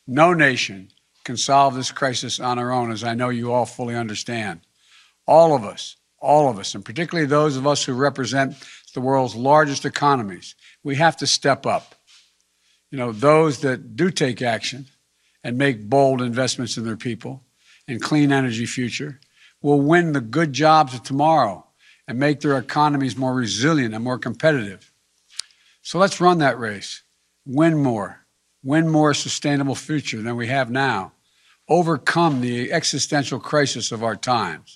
No nation can solve this crisis on our own, as I know you all fully understand. All of us, and particularly those of us who represent the world's largest economies, we have to step up. You know, those that do take action and make bold investments in their people and clean energy future will win the good jobs of tomorrow and make their economies more resilient and more competitive. So let's run that race. Win more sustainable future than we have now. Overcome the existential crisis of our times.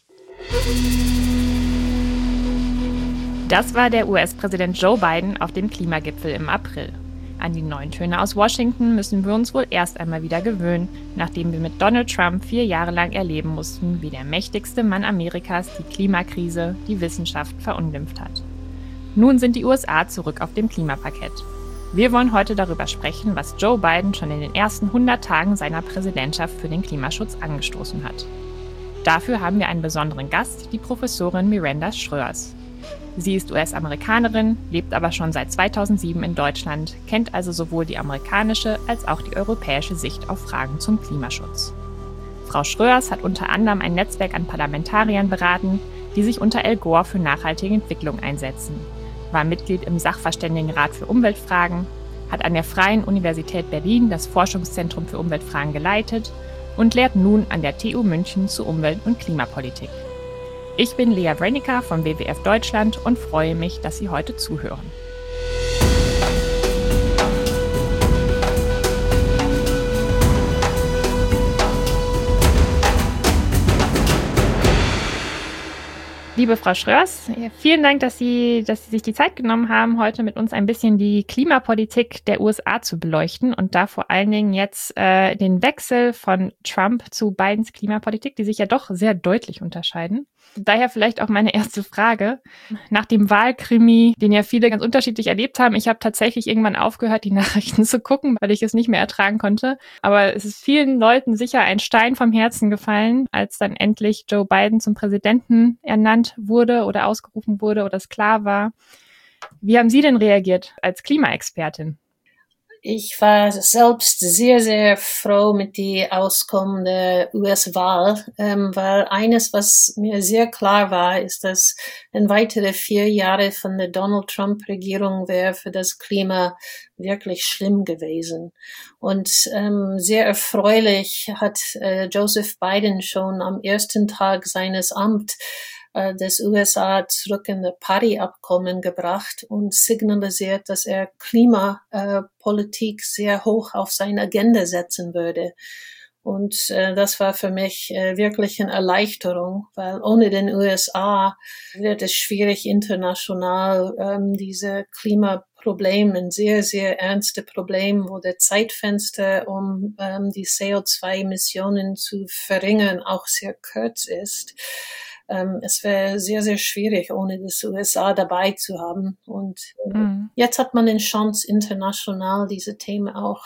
Das war der US-Präsident Joe Biden auf dem Klimagipfel im April. An die neuen Töne aus Washington müssen wir uns wohl erst einmal wieder gewöhnen, nachdem wir mit Donald Trump 4 Jahre lang erleben mussten, wie der mächtigste Mann Amerikas die Klimakrise, die Wissenschaft verunglimpft hat. Nun sind die USA zurück auf dem Klimaparkett. Wir wollen heute darüber sprechen, was Joe Biden schon in den ersten 100 Tagen seiner Präsidentschaft für den Klimaschutz angestoßen hat. Dafür haben wir einen besonderen Gast, die Professorin Miranda Schröers. Sie ist US-Amerikanerin, lebt aber schon seit 2007 in Deutschland, kennt also sowohl die amerikanische als auch die europäische Sicht auf Fragen zum Klimaschutz. Frau Schröers hat unter anderem ein Netzwerk an Parlamentariern beraten, die sich unter Al Gore für nachhaltige Entwicklung einsetzen, war Mitglied im Sachverständigenrat für Umweltfragen, hat an der Freien Universität Berlin das Forschungszentrum für Umweltfragen geleitet und lehrt nun an der TU München zu Umwelt- und Klimapolitik. Ich bin Lea Wrenica vom WWF Deutschland und freue mich, dass Sie heute zuhören. Liebe Frau Schröers, vielen Dank, dass Sie sich die Zeit genommen haben, heute mit uns ein bisschen die Klimapolitik der USA zu beleuchten und da vor allen Dingen jetzt den Wechsel von Trump zu Bidens Klimapolitik, die sich ja doch sehr deutlich unterscheiden. Daher vielleicht auch meine erste Frage. Nach dem Wahlkrimi, den ja viele ganz unterschiedlich erlebt haben, ich habe tatsächlich irgendwann aufgehört, die Nachrichten zu gucken, weil ich es nicht mehr ertragen konnte. Aber es ist vielen Leuten sicher ein Stein vom Herzen gefallen, als dann endlich Joe Biden zum Präsidenten ernannt wurde oder ausgerufen wurde oder es klar war. Wie haben Sie denn reagiert als Klimaexpertin? Ich war selbst sehr, sehr froh mit die auskommende US-Wahl, weil eines, was mir sehr klar war, ist, dass ein weitere 4 Jahre von der Donald Trump-Regierung wäre für das Klima wirklich schlimm gewesen. Und sehr erfreulich hat Joseph Biden schon am ersten Tag seines Amts des USA zurück in das Paris-Abkommen gebracht und signalisiert, dass er Klimapolitik sehr hoch auf seine Agenda setzen würde. Und das war für mich wirklich eine Erleichterung, weil ohne den USA wird es schwierig, international diese Klimaprobleme, ein sehr, sehr ernste Problem, wo der Zeitfenster, um die CO2-Emissionen zu verringern, auch sehr kurz ist. Es wäre sehr, sehr schwierig, ohne das USA dabei zu haben. Und jetzt hat man eine Chance, international diese Themen auch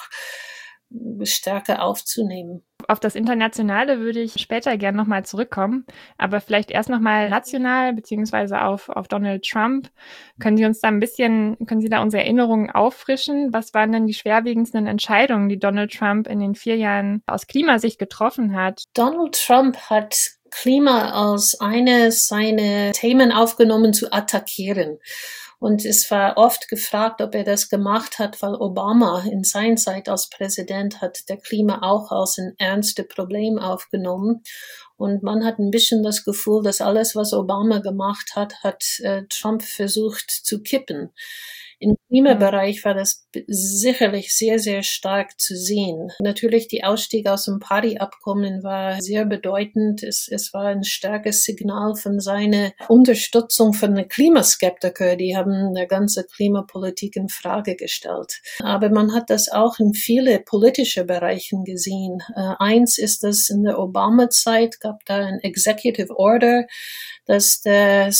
stärker aufzunehmen. Auf das Internationale würde ich später gerne nochmal zurückkommen, aber vielleicht erst nochmal national beziehungsweise auf Donald Trump. Können Sie da unsere Erinnerungen auffrischen? Was waren denn die schwerwiegendsten Entscheidungen, die Donald Trump in den 4 Jahren aus Klimasicht getroffen hat? Donald Trump hat Klima als eines seiner Themen aufgenommen zu attackieren. Und es war oft gefragt, ob er das gemacht hat, weil Obama in seiner Zeit als Präsident hat der Klima auch als ein ernstes Problem aufgenommen. Und man hat ein bisschen das Gefühl, dass alles, was Obama gemacht hat, Trump versucht zu kippen. Im Klimabereich war das sicherlich sehr, sehr stark zu sehen. Natürlich, die Ausstieg aus dem Paris-Abkommen war sehr bedeutend. Es war ein starkes Signal von seiner Unterstützung von den Klimaskeptikern. Die haben die ganze Klimapolitik in Frage gestellt. Aber man hat das auch in viele politische Bereichen gesehen. Eins ist, dass in der Obama-Zeit gab da ein Executive Order, dass der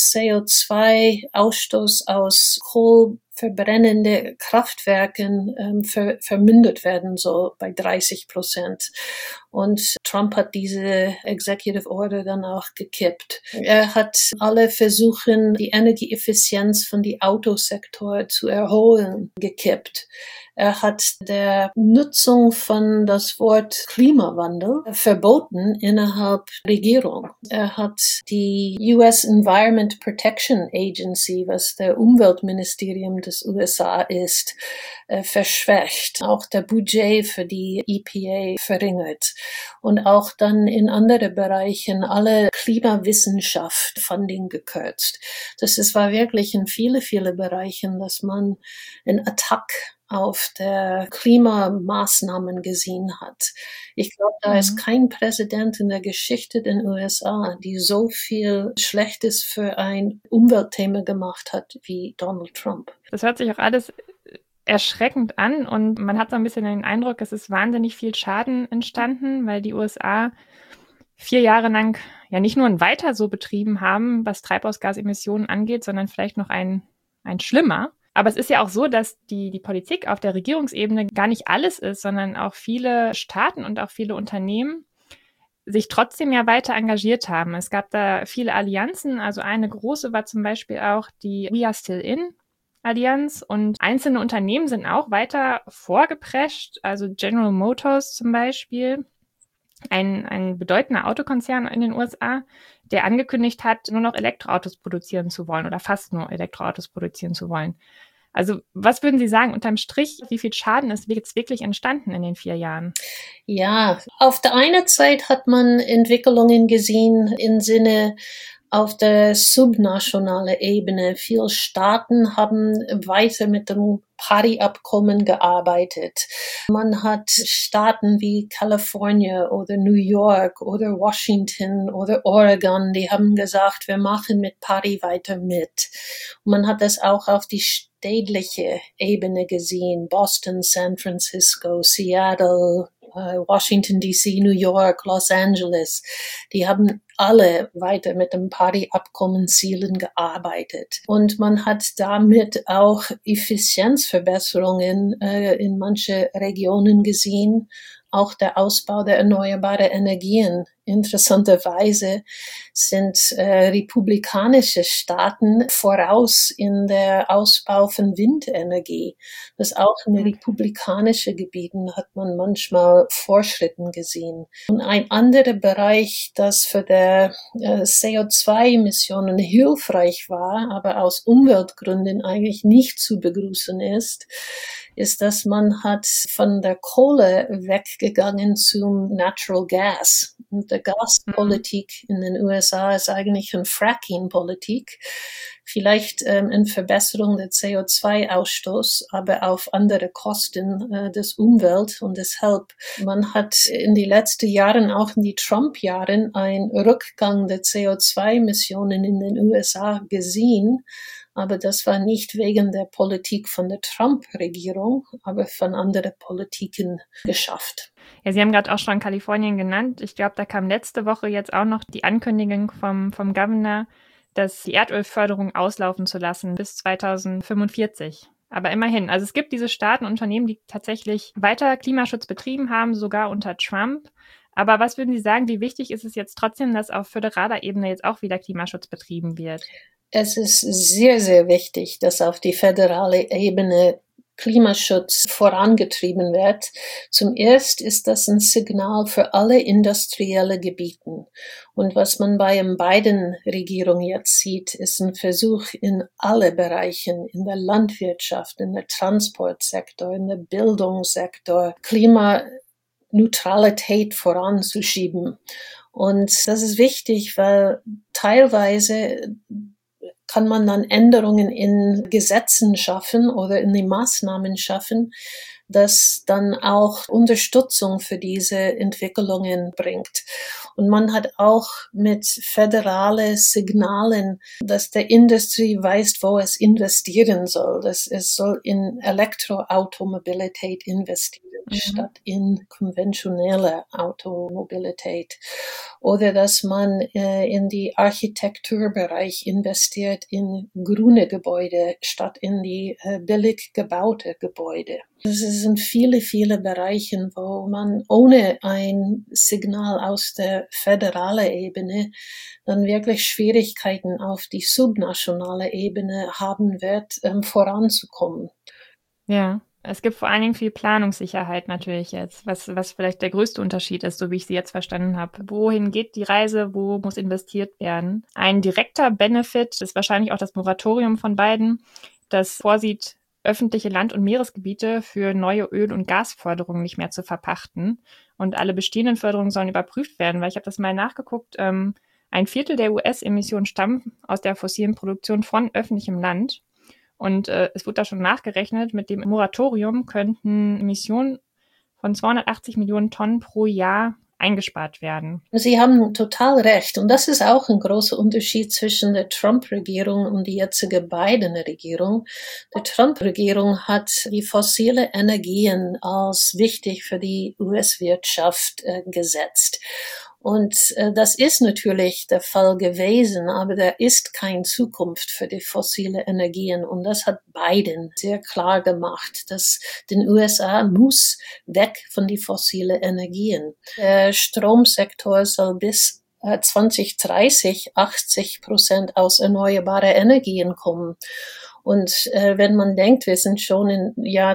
CO2-Ausstoß aus kohlverbrennende Kraftwerken vermindert werden soll bei 30%. Und Trump hat diese Executive Order dann auch gekippt. Er hat alle Versuche, die Energieeffizienz von dem Autosektor zu erholen, gekippt. Er hat der Nutzung von das Wort Klimawandel verboten innerhalb der Regierung. Er hat die US Environment Protection Agency, was der Umweltministerium des USA ist, verschwächt. Auch der Budget für die EPA verringert. Und auch dann in andere Bereichen alle Klimawissenschaft Funding gekürzt. War wirklich in viele Bereichen, dass man einen Attack auf der Klimamaßnahmen gesehen hat. Ich glaube, da ist kein Präsident in der Geschichte der USA, die so viel Schlechtes für ein Umweltthema gemacht hat wie Donald Trump. Das hört sich auch alles erschreckend an und man hat so ein bisschen den Eindruck, es ist wahnsinnig viel Schaden entstanden, weil die USA 4 Jahre lang ja nicht nur ein Weiter so betrieben haben, was Treibhausgasemissionen angeht, sondern vielleicht noch ein schlimmer. Aber es ist ja auch so, dass die Politik auf der Regierungsebene gar nicht alles ist, sondern auch viele Staaten und auch viele Unternehmen sich trotzdem ja weiter engagiert haben. Es gab da viele Allianzen. Also eine große war zum Beispiel auch die We Are Still In Allianz und einzelne Unternehmen sind auch weiter vorgeprescht. Also General Motors zum Beispiel, ein bedeutender Autokonzern in den USA, der angekündigt hat, nur noch Elektroautos produzieren zu wollen oder fast nur Elektroautos produzieren zu wollen. Also was würden Sie sagen, unterm Strich, wie viel Schaden ist jetzt wirklich entstanden in den 4 Jahren? Ja, auf der einen Seite hat man Entwicklungen gesehen im Sinne auf der subnationalen Ebene. Viele Staaten haben weiter mit dem Paris-Abkommen gearbeitet. Man hat Staaten wie Kalifornien oder New York oder Washington oder Oregon, die haben gesagt, wir machen mit Paris weiter mit. Und man hat das auch auf die städtliche Ebene gesehen. Boston, San Francisco, Seattle, Washington DC, New York, Los Angeles, die haben alle weiter mit dem Paris-Abkommen-Zielen gearbeitet. Und man hat damit auch Effizienzverbesserungen in manche Regionen gesehen, auch der Ausbau der erneuerbaren Energien. Interessanterweise sind republikanische Staaten voraus in der Ausbau von Windenergie. Das auch in republikanischen Gebieten hat man manchmal Fortschritten gesehen. Und ein anderer Bereich, das für der CO2-Emissionen hilfreich war, aber aus Umweltgründen eigentlich nicht zu begrüßen ist, dass man hat von der Kohle weggegangen zum Natural Gas. Und der Gaspolitik in den USA ist eigentlich eine Fracking-Politik. Vielleicht in Verbesserung der CO2-Ausstoß, aber auf andere Kosten des Umwelt. Und deshalb, man hat in die letzten Jahren, auch in die Trump-Jahren, einen Rückgang der CO2-Emissionen in den USA gesehen. Aber das war nicht wegen der Politik von der Trump-Regierung, aber von anderen Politiken geschafft. Ja, Sie haben gerade auch schon Kalifornien genannt. Ich glaube, da kam letzte Woche jetzt auch noch die Ankündigung vom Governor, dass die Erdölförderung auslaufen zu lassen bis 2045. Aber immerhin, also es gibt diese Staaten und Unternehmen, die tatsächlich weiter Klimaschutz betrieben haben, sogar unter Trump. Aber was würden Sie sagen, wie wichtig ist es jetzt trotzdem, dass auf föderaler Ebene jetzt auch wieder Klimaschutz betrieben wird? Es ist sehr, sehr wichtig, dass auf die föderale Ebene Klimaschutz vorangetrieben wird. Zum Ersten ist das ein Signal für alle industrielle Gebieten. Und was man bei den beiden Regierungen jetzt sieht, ist ein Versuch in alle Bereichen, in der Landwirtschaft, in der Transportsektor, in der Bildungssektor, Klimaneutralität voranzuschieben. Und das ist wichtig, weil teilweise kann man dann Änderungen in Gesetzen schaffen oder in die Maßnahmen schaffen, das dann auch Unterstützung für diese Entwicklungen bringt. Und man hat auch mit föderalen Signalen, dass der Industrie weiß, wo es investieren soll. Dass es soll in Elektroautomobilität investieren, statt in konventionelle Automobilität. Oder dass man in die Architekturbereich investiert in grüne Gebäude, statt in die billig gebaute Gebäude. Es sind viele, viele Bereiche, wo man ohne ein Signal aus der föderalen Ebene dann wirklich Schwierigkeiten auf die subnationale Ebene haben wird, voranzukommen. Ja, es gibt vor allen Dingen viel Planungssicherheit natürlich jetzt, was vielleicht der größte Unterschied ist, so wie ich sie jetzt verstanden habe. Wohin geht die Reise? Wo muss investiert werden? Ein direkter Benefit ist wahrscheinlich auch das Moratorium von Biden, das vorsieht, öffentliche Land- und Meeresgebiete für neue Öl- und Gasförderungen nicht mehr zu verpachten. Und alle bestehenden Förderungen sollen überprüft werden, weil ich habe das mal nachgeguckt. Ein Viertel der US-Emissionen stammen aus der fossilen Produktion von öffentlichem Land. Und es wurde da schon nachgerechnet, mit dem Moratorium könnten Emissionen von 280 Millionen Tonnen pro Jahr eingespart werden. Sie haben total recht. Und das ist auch ein großer Unterschied zwischen der Trump-Regierung und die jetzige Biden-Regierung. Die Trump-Regierung hat die fossile Energien als wichtig für die US-Wirtschaft gesetzt. Und das ist natürlich der Fall gewesen, aber da ist keine Zukunft für die fossile Energien. Und das hat Biden sehr klar gemacht, dass den USA muss weg von die fossile Energien. Der Stromsektor soll bis 2030 80% aus erneuerbaren Energien kommen. Und wenn man denkt, wir sind schon im Jahr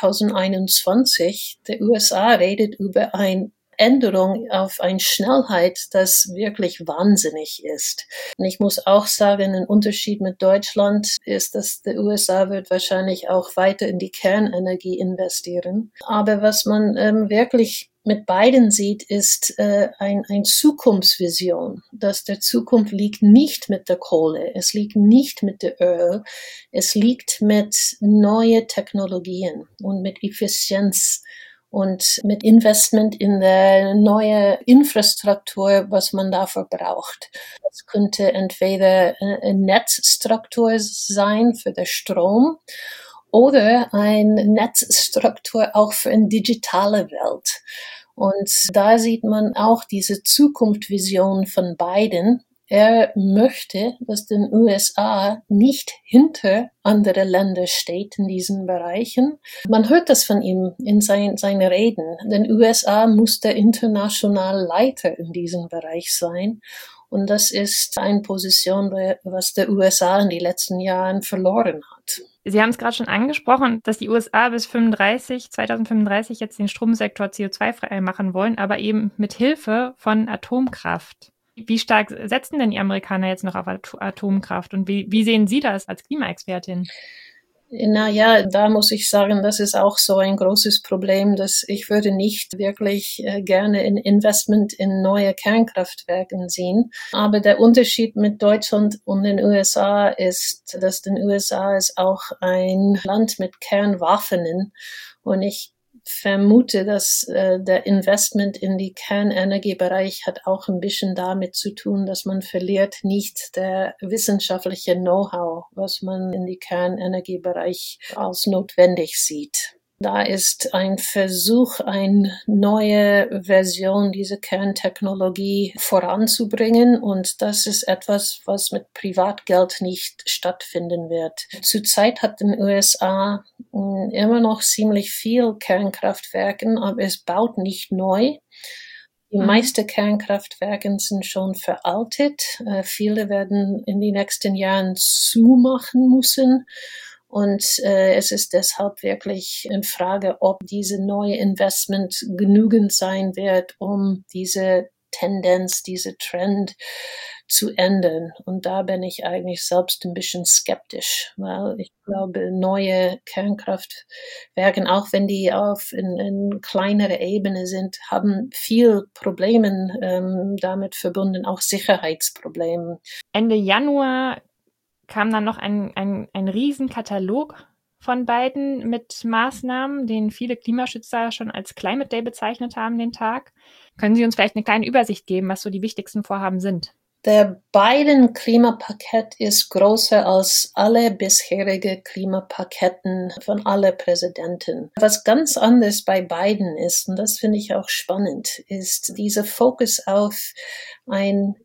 2021, der USA redet über ein Änderung auf eine Schnellheit, das wirklich wahnsinnig ist. Und ich muss auch sagen, ein Unterschied mit Deutschland ist, dass die USA wird wahrscheinlich auch weiter in die Kernenergie investieren. Aber was man wirklich mit beiden sieht, ist eine Zukunftsvision, dass der Zukunft liegt nicht mit der Kohle, es liegt nicht mit der Öl, es liegt mit neuen Technologien und mit Effizienz und mit Investment in der neue Infrastruktur, was man dafür braucht. Das könnte entweder eine Netzstruktur sein für den Strom oder eine Netzstruktur auch für eine digitale Welt. Und da sieht man auch diese Zukunftsvision von Biden. Er möchte, dass den USA nicht hinter andere Länder steht in diesen Bereichen. Man hört das von ihm in seinen Reden. Den USA muss der internationale Leiter in diesem Bereich sein. Und das ist eine Position, was der USA in den letzten Jahren verloren hat. Sie haben es gerade schon angesprochen, dass die USA bis 2035 jetzt den Stromsektor CO2-frei machen wollen, aber eben mit Hilfe von Atomkraft. Wie stark setzen denn die Amerikaner jetzt noch auf Atomkraft und wie sehen Sie das als Klimaexpertin? Ja, da muss ich sagen, das ist auch so ein großes Problem, dass ich würde nicht wirklich gerne ein Investment in neue Kernkraftwerke sehen. Aber der Unterschied mit Deutschland und den USA ist, dass den USA ist auch ein Land mit Kernwaffen und ich vermute, dass der Investment in die Kernenergiebereich hat auch ein bisschen damit zu tun, dass man verliert nicht der wissenschaftliche Know-how, was man in die Kernenergiebereich als notwendig sieht. Da ist ein Versuch, eine neue Version dieser Kerntechnologie voranzubringen und das ist etwas, was mit Privatgeld nicht stattfinden wird. Zurzeit hat den USA immer noch ziemlich viel Kernkraftwerke, aber es baut nicht neu. Die meisten Kernkraftwerke sind schon veraltet. Viele werden in den nächsten Jahren zumachen müssen. Und es ist deshalb wirklich in Frage, ob diese neue Investment genügend sein wird, um diese Tendenz, diese Trend zu ändern. Und da bin ich eigentlich selbst ein bisschen skeptisch, weil ich glaube, neue Kernkraftwerke, auch wenn die auf in kleinerer Ebene sind, haben viel Probleme damit verbunden, auch Sicherheitsprobleme. Ende Januar kam dann noch ein Riesenkatalog von Biden mit Maßnahmen, den viele Klimaschützer schon als Climate Day bezeichnet haben, den Tag. Können Sie uns vielleicht eine kleine Übersicht geben, was so die wichtigsten Vorhaben sind? Der Biden-Klimapaket ist größer als alle bisherige Klimapaketten von allen Präsidenten. Was ganz anders bei Biden ist, und das finde ich auch spannend, ist dieser Fokus auf ein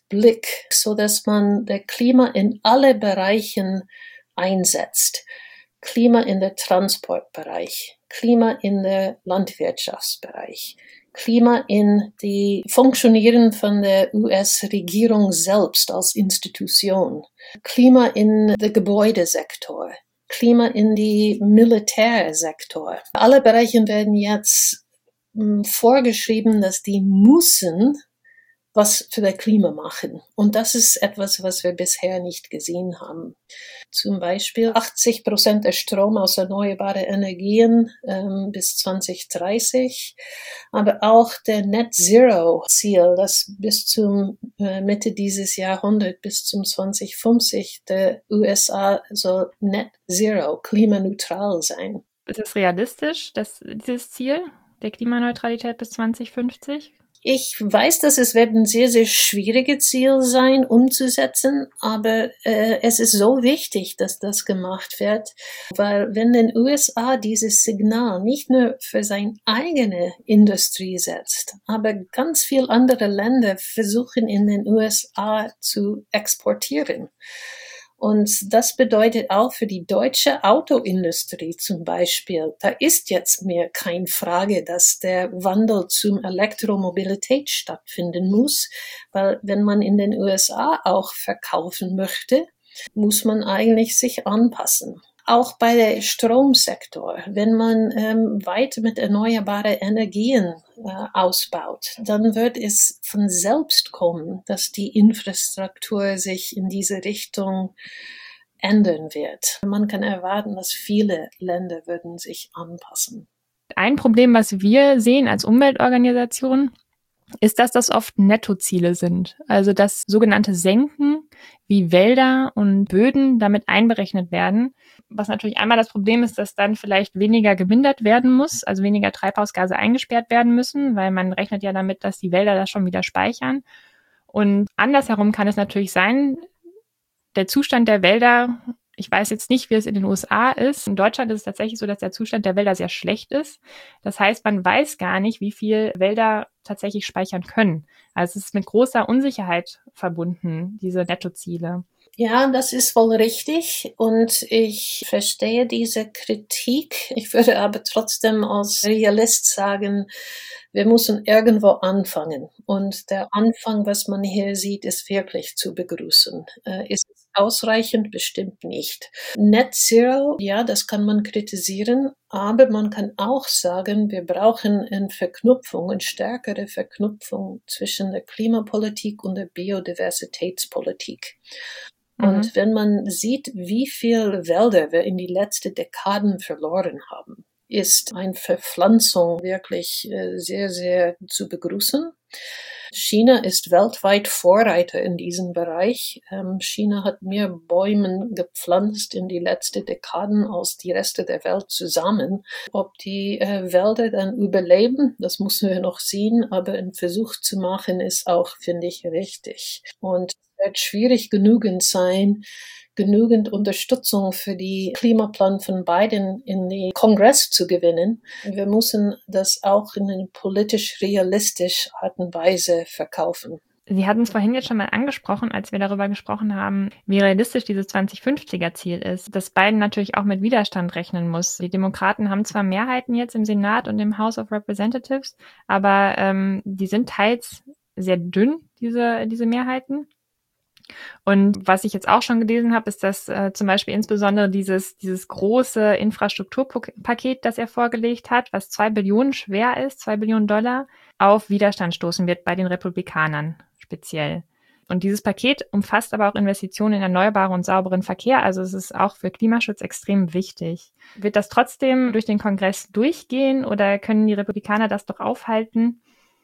Gesamtblick, so dass man der Klima in alle Bereichen einsetzt. Klima in der Transportbereich, Klima in der Landwirtschaftsbereich, Klima in die Funktionieren von der US-Regierung selbst als Institution, Klima in der Gebäudesektor, Klima in die Militärsektor. Alle Bereiche werden jetzt vorgeschrieben, dass die müssen was für das Klima machen. Und das ist etwas, was wir bisher nicht gesehen haben. Zum Beispiel 80% der Strom aus erneuerbaren Energien bis 2030, aber auch der Net Zero Ziel, das bis zum Mitte dieses Jahrhunderts, bis zum 2050 der USA soll Net Zero, klimaneutral sein. Ist es realistisch, dieses Ziel der Klimaneutralität bis 2050? Ich weiß, dass es wird ein sehr, sehr schwieriges Ziel sein, umzusetzen, aber es ist so wichtig, dass das gemacht wird, weil wenn den USA dieses Signal nicht nur für seine eigene Industrie setzt, aber ganz viele andere Länder versuchen in den USA zu exportieren. Und das bedeutet auch für die deutsche Autoindustrie zum Beispiel, da ist jetzt mehr keine Frage, dass der Wandel zum Elektromobilität stattfinden muss, weil wenn man in den USA auch verkaufen möchte, muss man eigentlich sich anpassen. Auch bei der Stromsektor, wenn man weiter mit erneuerbaren Energien ausbaut, dann wird es von selbst kommen, dass die Infrastruktur sich in diese Richtung ändern wird. Man kann erwarten, dass viele Länder würden sich anpassen. Ein Problem, was wir sehen als Umweltorganisation, ist, dass das oft Nettoziele sind. Also dass sogenannte Senken wie Wälder und Böden damit einberechnet werden. Was natürlich einmal das Problem ist, dass dann vielleicht weniger gemindert werden muss, also weniger Treibhausgase eingesperrt werden müssen, weil man rechnet ja damit, dass die Wälder das schon wieder speichern. Und andersherum kann es natürlich sein, der Zustand der Wälder, ich weiß jetzt nicht, wie es in den USA ist. In Deutschland ist es tatsächlich so, dass der Zustand der Wälder sehr schlecht ist. Das heißt, man weiß gar nicht, wie viel Wälder tatsächlich speichern können. Also es ist mit großer Unsicherheit verbunden, diese Nettoziele. Ja, das ist wohl richtig und ich verstehe diese Kritik. Ich würde aber trotzdem als Realist sagen, wir müssen irgendwo anfangen. Und der Anfang, was man hier sieht, ist wirklich zu begrüßen. Ist es ausreichend? Bestimmt nicht. Net Zero, ja, das kann man kritisieren, aber man kann auch sagen, wir brauchen eine Verknüpfung, eine stärkere Verknüpfung zwischen der Klimapolitik und der Biodiversitätspolitik. Und wenn man sieht, wie viel Wälder wir in die letzten Dekaden verloren haben, ist eine Verpflanzung wirklich sehr, sehr zu begrüßen. China ist weltweit Vorreiter in diesem Bereich. China hat mehr Bäume gepflanzt in die letzten Dekaden als die Reste der Welt zusammen. Ob die Wälder dann überleben, das müssen wir noch sehen, aber ein Versuch zu machen ist auch, finde ich, richtig. Und es wird schwierig genügend sein, genügend Unterstützung für die Klimaplan von Biden in den Kongress zu gewinnen. Wir müssen das auch in eine politisch realistische Art und Weise verkaufen. Sie hatten es vorhin jetzt schon mal angesprochen, als wir darüber gesprochen haben, wie realistisch dieses 2050er-Ziel ist, dass Biden natürlich auch mit Widerstand rechnen muss. Die Demokraten haben zwar Mehrheiten jetzt im Senat und im House of Representatives, aber die sind teils sehr dünn, diese Mehrheiten. Und was ich jetzt auch schon gelesen habe, ist, dass zum Beispiel insbesondere dieses große Infrastrukturpaket, das er vorgelegt hat, was 2 Billionen schwer ist, $2 Billionen, auf Widerstand stoßen wird bei den Republikanern speziell. Und dieses Paket umfasst aber auch Investitionen in erneuerbaren und sauberen Verkehr. Also es ist auch für Klimaschutz extrem wichtig. Wird das trotzdem durch den Kongress durchgehen oder können die Republikaner das doch aufhalten?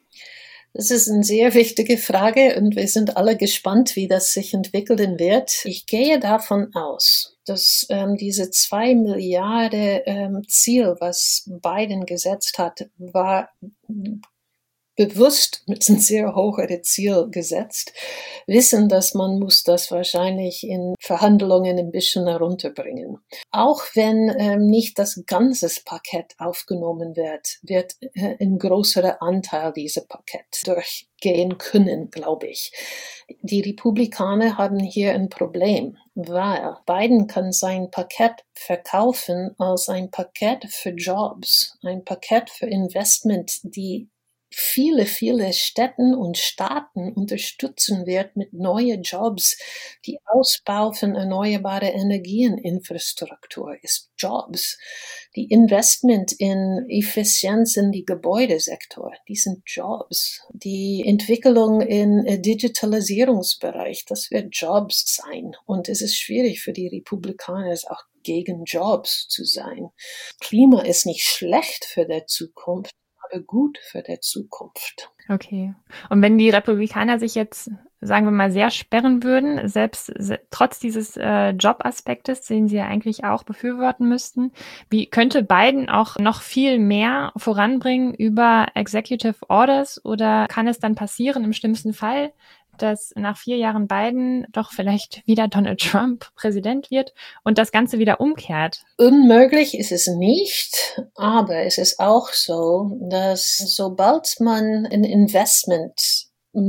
Das ist eine sehr wichtige Frage und wir sind alle gespannt, wie das sich entwickeln wird. Ich gehe davon aus, dass diese 2 Milliarden Ziel, was Biden gesetzt hat, war bewusst mit einem sehr hohen Ziel gesetzt, wissen, dass man muss das wahrscheinlich in Verhandlungen ein bisschen herunterbringen. Auch wenn nicht das ganze Paket aufgenommen wird ein größerer Anteil dieser Paket durchgehen können, glaube ich. Die Republikaner haben hier ein Problem, weil Biden kann sein Paket verkaufen als ein Paket für Jobs, ein Paket für Investment, die viele Städten und Staaten unterstützen wird mit neuen Jobs. Die Ausbau von erneuerbare Energieninfrastruktur ist Jobs. Die Investment in Effizienz in die Gebäudesektor, die sind Jobs. Die Entwicklung im Digitalisierungsbereich, das wird Jobs sein. Und es ist schwierig für die Republikaner, es auch gegen Jobs zu sein. Klima ist nicht schlecht für die Zukunft, aber gut für die Zukunft. Okay. Und wenn die Republikaner sich jetzt, sagen wir mal, sehr sperren würden, selbst trotz dieses Jobaspektes, den sie ja eigentlich auch befürworten müssten, wie könnte Biden auch noch viel mehr voranbringen über Executive Orders, oder kann es dann passieren im schlimmsten Fall, dass nach 4 Jahren Biden doch vielleicht wieder Donald Trump Präsident wird und das Ganze wieder umkehrt? Unmöglich ist es nicht, aber es ist auch so, dass sobald man ein Investment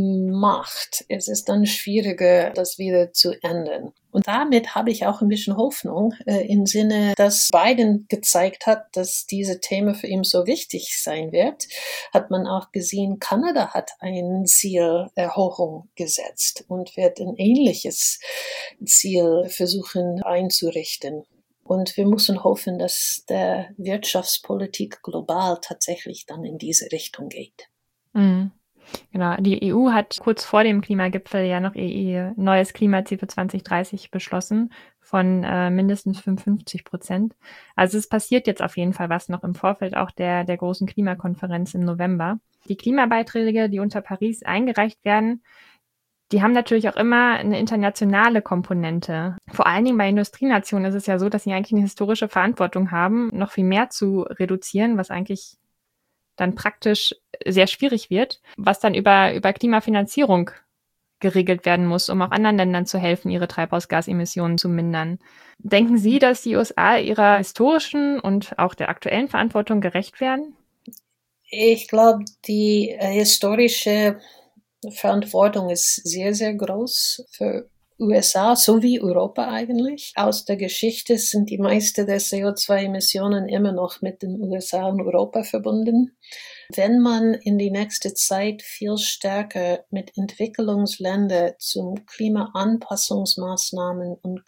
macht, es ist dann schwieriger, das wieder zu ändern. Und damit habe ich auch ein bisschen Hoffnung im Sinne, dass Biden gezeigt hat, dass diese Thema für ihn so wichtig sein wird. Hat man auch gesehen, Kanada hat ein Zielerhöhung gesetzt und wird ein ähnliches Ziel versuchen einzurichten. Und wir müssen hoffen, dass der Wirtschaftspolitik global tatsächlich dann in diese Richtung geht. Mhm. Genau, die EU hat kurz vor dem Klimagipfel ja noch ihr neues Klimaziel für 2030 beschlossen von mindestens 55%. Also es passiert jetzt auf jeden Fall was noch im Vorfeld auch der großen Klimakonferenz im November. Die Klimabeiträge, die unter Paris eingereicht werden, die haben natürlich auch immer eine internationale Komponente. Vor allen Dingen bei Industrienationen ist es ja so, dass sie eigentlich eine historische Verantwortung haben, noch viel mehr zu reduzieren, was eigentlich dann praktisch sehr schwierig wird, was dann über Klimafinanzierung geregelt werden muss, um auch anderen Ländern zu helfen, ihre Treibhausgasemissionen zu mindern. Denken Sie, dass die USA ihrer historischen und auch der aktuellen Verantwortung gerecht werden? Ich glaube, die historische Verantwortung ist sehr, sehr groß für USA sowie Europa eigentlich. Aus der Geschichte sind die meisten der CO2-Emissionen immer noch mit den USA und Europa verbunden. Wenn man in die nächste Zeit viel stärker mit Entwicklungsländern zum Klimaanpassungsmaßnahmen und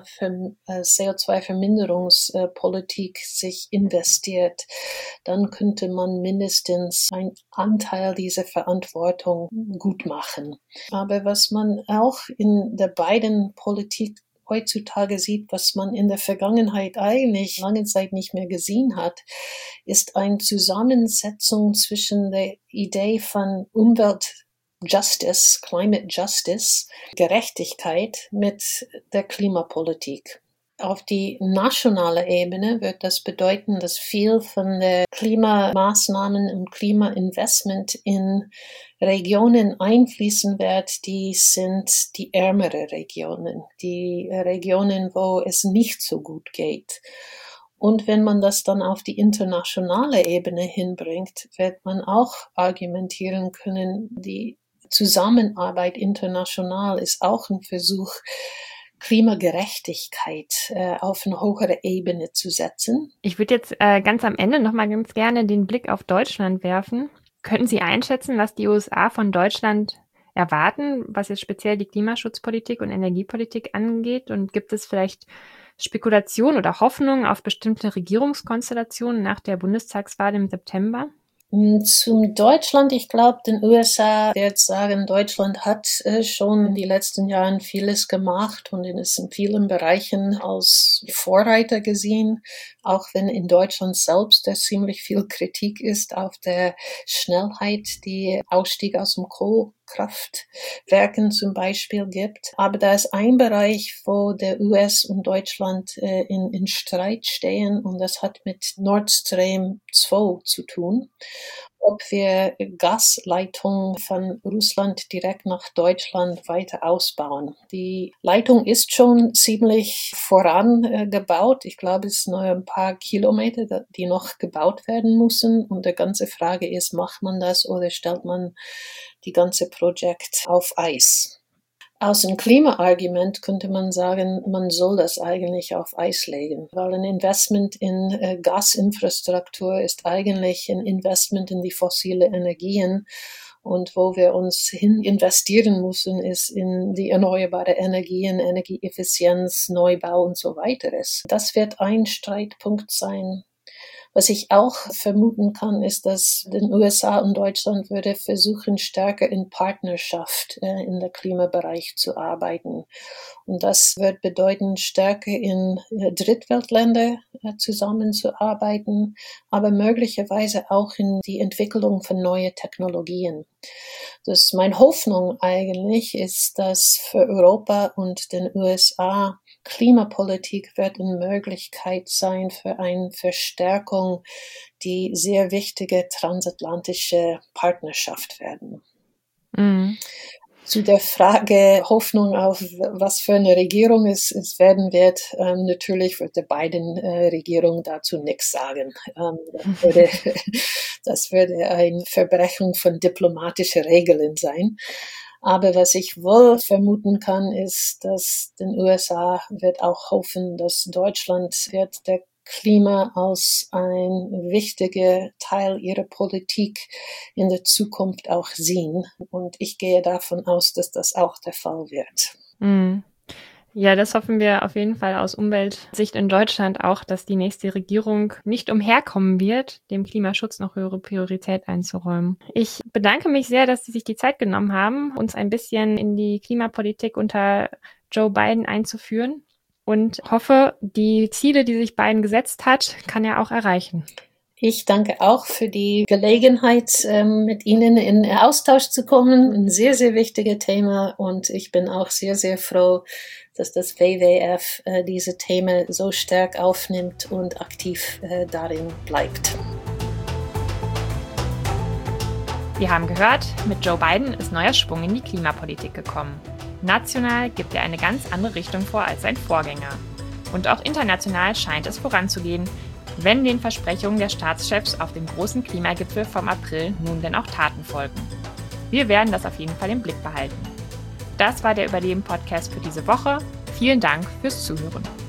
CO2-Verminderungspolitik sich investiert, dann könnte man mindestens einen Anteil dieser Verantwortung gut machen. Aber was man auch in der beiden Politik heutzutage sieht, was man in der Vergangenheit eigentlich lange Zeit nicht mehr gesehen hat, ist eine Zusammensetzung zwischen der Idee von Umweltjustice, Climate Justice, Gerechtigkeit mit der Klimapolitik. Auf die nationale Ebene wird das bedeuten, dass viel von den Klimamaßnahmen und Klimainvestment in Regionen einfließen wird, die sind die ärmere Regionen, die Regionen, wo es nicht so gut geht. Und wenn man das dann auf die internationale Ebene hinbringt, wird man auch argumentieren können, die Zusammenarbeit international ist auch ein Versuch, Klimagerechtigkeit auf eine höhere Ebene zu setzen. Ich würde jetzt ganz am Ende noch mal ganz gerne den Blick auf Deutschland werfen. Könnten Sie einschätzen, was die USA von Deutschland erwarten, was jetzt speziell die Klimaschutzpolitik und Energiepolitik angeht? Und gibt es vielleicht Spekulationen oder Hoffnungen auf bestimmte Regierungskonstellationen nach der Bundestagswahl im September? Zum Deutschland, ich glaube, den USA wird sagen, Deutschland hat schon in den letzten Jahren vieles gemacht und ist in vielen Bereichen als Vorreiter gesehen, auch wenn in Deutschland selbst ziemlich viel Kritik ist auf der Schnellheit, die Ausstieg aus dem Kohlekraftwerken zum Beispiel gibt. Aber da ist ein Bereich, wo der US und Deutschland in Streit stehen und das hat mit Nord Stream 2 zu tun. ob wir Gasleitungen von Russland direkt nach Deutschland weiter ausbauen. Die Leitung ist schon ziemlich vorangebaut. Ich glaube, es sind nur ein paar Kilometer, die noch gebaut werden müssen. Und die ganze Frage ist, macht man das oder stellt man die ganze Projekt auf Eis? Aus einem Klimaargument könnte man sagen, man soll das eigentlich auf Eis legen, weil ein Investment in Gasinfrastruktur ist eigentlich ein Investment in die fossile Energien. Und wo wir uns hin investieren müssen, ist in die erneuerbare Energien, Energieeffizienz, Neubau und so weiter. Das wird ein Streitpunkt sein. Was ich auch vermuten kann, ist, dass den USA und Deutschland würde versuchen, stärker in Partnerschaft in der Klimabereich zu arbeiten. Und das wird bedeuten, stärker in Drittweltländer zusammenzuarbeiten, aber möglicherweise auch in die Entwicklung von neuen Technologien. Das meine Hoffnung eigentlich ist, dass für Europa und den USA Klimapolitik wird eine Möglichkeit sein für eine Verstärkung, die sehr wichtige transatlantische Partnerschaft werden. Mhm. Zu der Frage Hoffnung auf was für eine Regierung es werden wird, natürlich wird die Biden-Regierung dazu nichts sagen. Das würde eine Verbrechung von diplomatischen Regeln sein. Aber was ich wohl vermuten kann, ist, dass den USA wird auch hoffen, dass Deutschland wird der Klima als ein wichtiger Teil ihrer Politik in der Zukunft auch sehen. Und ich gehe davon aus, dass das auch der Fall wird. Mhm. Ja, das hoffen wir auf jeden Fall aus Umweltsicht in Deutschland auch, dass die nächste Regierung nicht umherkommen wird, dem Klimaschutz noch höhere Priorität einzuräumen. Ich bedanke mich sehr, dass Sie sich die Zeit genommen haben, uns ein bisschen in die Klimapolitik unter Joe Biden einzuführen und hoffe, die Ziele, die sich Biden gesetzt hat, kann er auch erreichen. Ich danke auch für die Gelegenheit, mit Ihnen in Austausch zu kommen. Ein sehr, sehr wichtiges Thema und ich bin auch sehr, sehr froh, dass das WWF diese Themen so stark aufnimmt und aktiv darin bleibt. Wir haben gehört, mit Joe Biden ist neuer Schwung in die Klimapolitik gekommen. National gibt er eine ganz andere Richtung vor als sein Vorgänger. Und auch international scheint es voranzugehen, wenn den Versprechungen der Staatschefs auf dem großen Klimagipfel vom April nun denn auch Taten folgen. Wir werden das auf jeden Fall im Blick behalten. Das war der Überleben-Podcast für diese Woche. Vielen Dank fürs Zuhören.